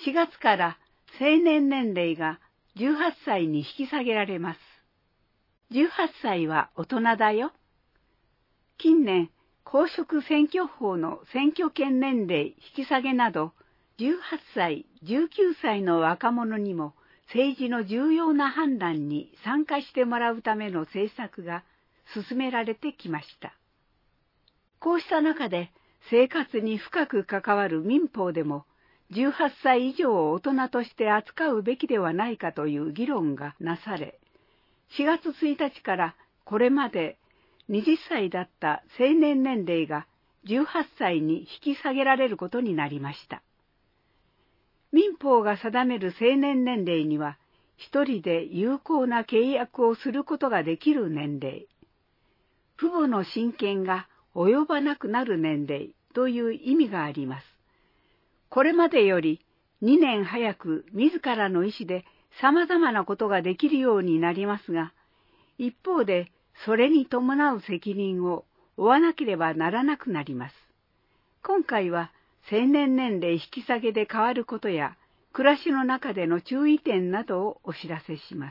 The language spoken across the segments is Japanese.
4月から成年年齢が18歳に引き下げられます。18歳は大人だよ。近年、公職選挙法の選挙権年齢引き下げなど、18歳、19歳の若者にも政治の重要な判断に参加してもらうための政策が進められてきました。こうした中で生活に深く関わる民法でも、18歳以上を大人として扱うべきではないかという議論がなされ、4月1日からこれまで20歳だった成年年齢が18歳に引き下げられることになりました。民法が定める成年年齢には、一人で有効な契約をすることができる年齢、父母の親権が及ばなくなる年齢という意味があります。これまでより2年早く自らの意思で様々なことができるようになりますが、一方でそれに伴う責任を負わなければならなくなります。今回は成年年齢引き下げで変わることや、暮らしの中での注意点などをお知らせします。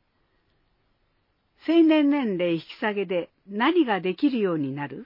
成年年齢引き下げで何ができるようになる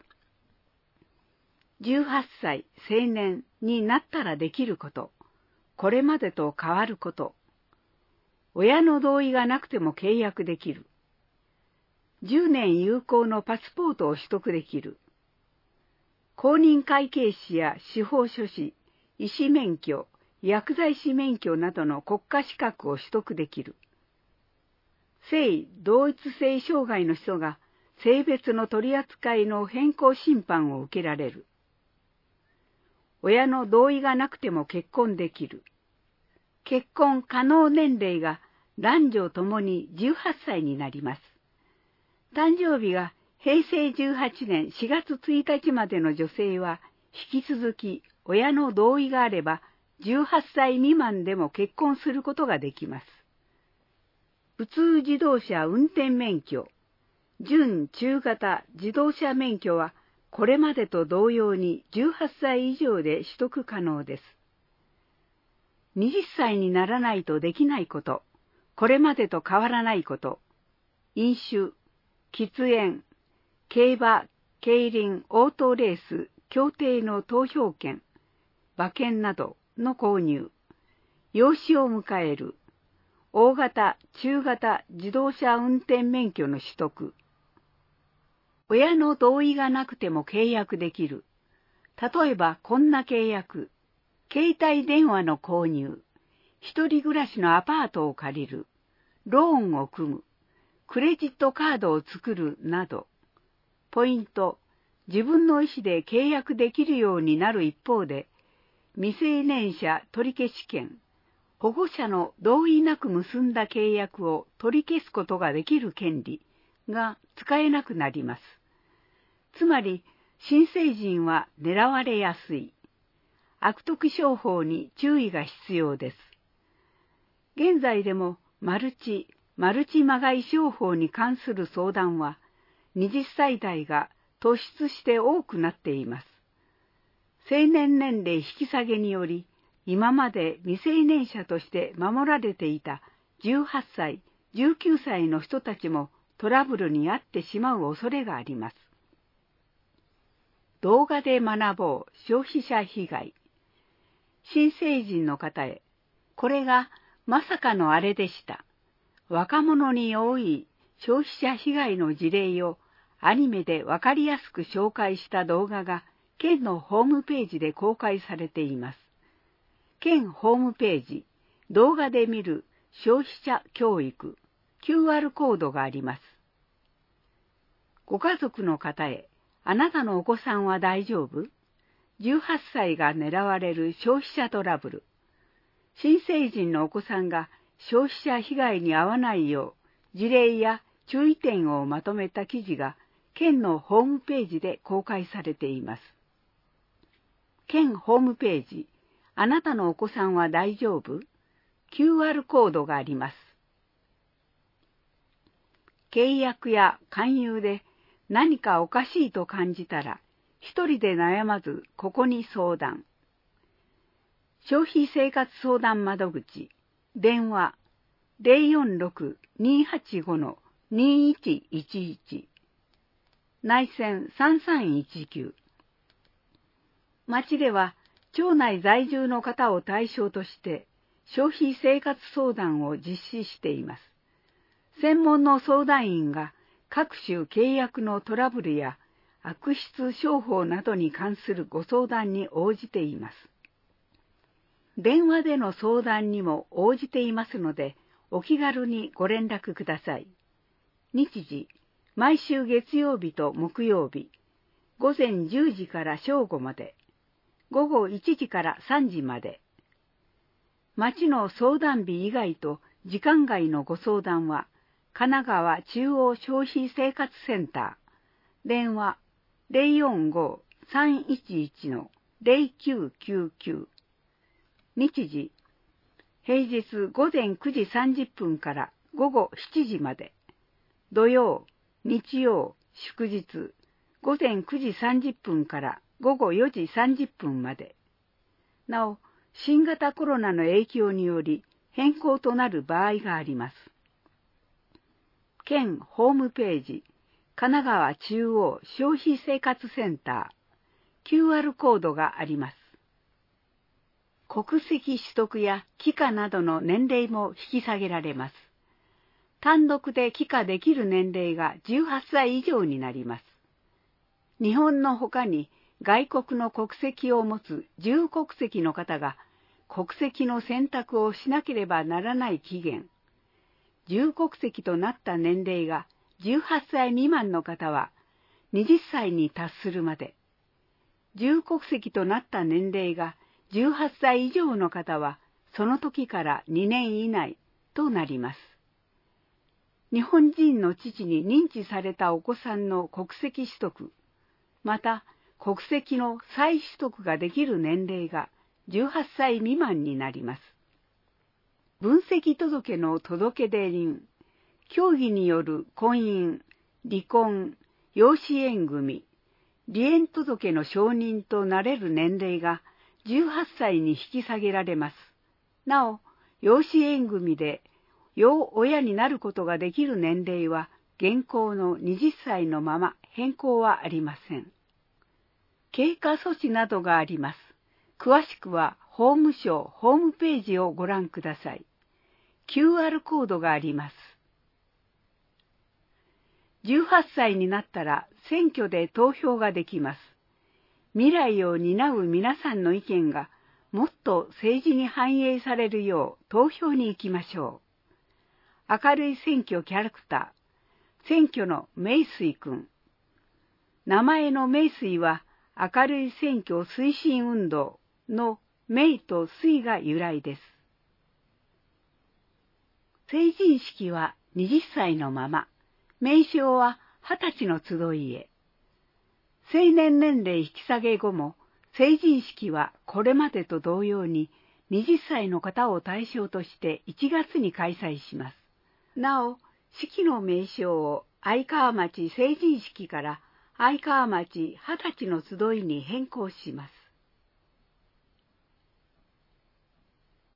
？18歳成年になったらできること、これまでと変わること、親の同意がなくても契約できる、10年有効のパスポートを取得できる、公認会計士や司法書士、医師免許、薬剤師免許などの国家資格を取得できる、性同一性障害の人が性別の取り扱いの変更審判を受けられる、親の同意がなくても結婚できる。結婚可能年齢が男女ともに18歳になります。誕生日が平成18年4月1日までの女性は、引き続き親の同意があれば、18歳未満でも結婚することができます。普通自動車運転免許、準中型自動車免許は、これまでと同様に18歳以上で取得可能です。20歳にならないとできないこと、これまでと変わらないこと、飲酒、喫煙、競馬、競輪、オートレース、競艇の投票権、馬券などの購入、養子を迎える、大型、中型自動車運転免許の取得、親の同意がなくても契約できる。例えばこんな契約。携帯電話の購入。一人暮らしのアパートを借りる。ローンを組む。クレジットカードを作るなど。ポイント。自分の意思で契約できるようになる一方で、未成年者取消権。保護者の同意なく結んだ契約を取り消すことができる権利が使えなくなります。つまり、新成人は狙われやすい。悪徳商法に注意が必要です。現在でもマルチまがい商法に関する相談は、20歳代が突出して多くなっています。成年年齢引き下げにより、今まで未成年者として守られていた18歳、19歳の人たちもトラブルに遭ってしまう恐れがあります。動画で学ぼう消費者被害。新成人の方へ、これがまさかのあれでした。若者に多い消費者被害の事例をアニメでわかりやすく紹介した動画が県のホームページで公開されています。県ホームページ、動画で見る消費者教育、QR コードがあります。ご家族の方へ、あなたのお子さんは大丈夫？18歳が狙われる消費者トラブル。新成人のお子さんが消費者被害に遭わないよう、事例や注意点をまとめた記事が県のホームページで公開されています。県ホームページ、あなたのお子さんは大丈夫？QR コードがあります。契約や勧誘で何かおかしいと感じたら、一人で悩まずここに相談。 消費生活相談窓口、電話 046-285-2111、内線3319。町では、町内在住の方を対象として、消費生活相談を実施しています。専門の相談員が各種契約のトラブルや悪質商法などに関するご相談に応じています。電話での相談にも応じていますので、お気軽にご連絡ください。日時、毎週月曜日と木曜日、午前10時から正午まで、午後1時から3時まで。町の相談日以外と時間外のご相談は、神奈川中央消費生活センター、電話 045-311-0999。日時、平日午前9時30分から午後7時まで。土曜、日曜、祝日、午前9時30分から午後4時30分まで。なお、新型コロナの影響により変更となる場合があります。県ホームページ、神奈川中央消費生活センター、QR コードがあります。国籍取得や帰化などの年齢も引き下げられます。単独で帰化できる年齢が18歳以上になります。日本のほかに外国の国籍を持つ重国籍の方が国籍の選択をしなければならない期限、重国籍となった年齢が18歳未満の方は20歳に達するまで、重国籍となった年齢が18歳以上の方はその時から2年以内となります。日本人の父に認知されたお子さんの国籍取得、また国籍の再取得ができる年齢が18歳未満になります。分籍届の届出人、協議による婚姻、離婚、養子縁組、離縁届の承認となれる年齢が18歳に引き下げられます。なお、養子縁組で養親になることができる年齢は現行の20歳のまま変更はありません。経過措置などがあります。詳しくは法務省ホームページをご覧ください。QR コードがあります。18歳になったら選挙で投票ができます。未来を担う皆さんの意見がもっと政治に反映されるよう投票に行きましょう。明るい選挙キャラクター、選挙の名水くん。名前の名水は明るい選挙推進運動の名と水が由来です。成人式は20歳のまま、名称は20歳の集いへ。成年年齢引き下げ後も、成人式はこれまでと同様に20歳の方を対象として1月に開催します。なお、式の名称を愛川町成人式から愛川町20歳の集いに変更します。